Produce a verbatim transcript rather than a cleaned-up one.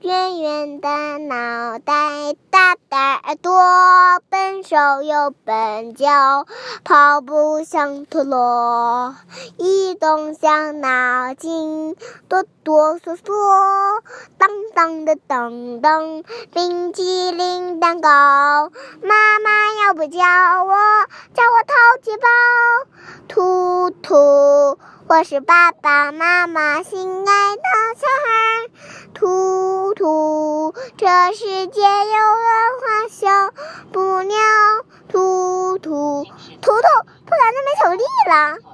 圆圆的脑袋，大大耳朵，笨手又笨脚，跑步像陀螺，移动像脑筋，哆哆嗦嗦，当当的当当，冰淇淋蛋糕，妈妈要不叫我，叫我淘气包，兔兔，我是爸爸妈妈心爱的小孩，兔兔，这世界有文化小不鸟，兔兔，图图，突然就没手力了。